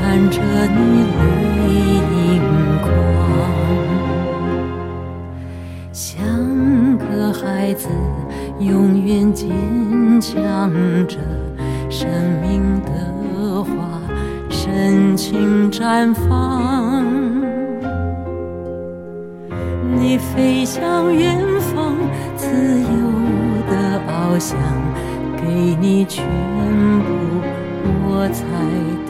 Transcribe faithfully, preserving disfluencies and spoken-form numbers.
看着你泪盈眶，像个孩子永远坚强着，生命的花深情绽放。你飞向远方，自由的翱翔，给你全部，我才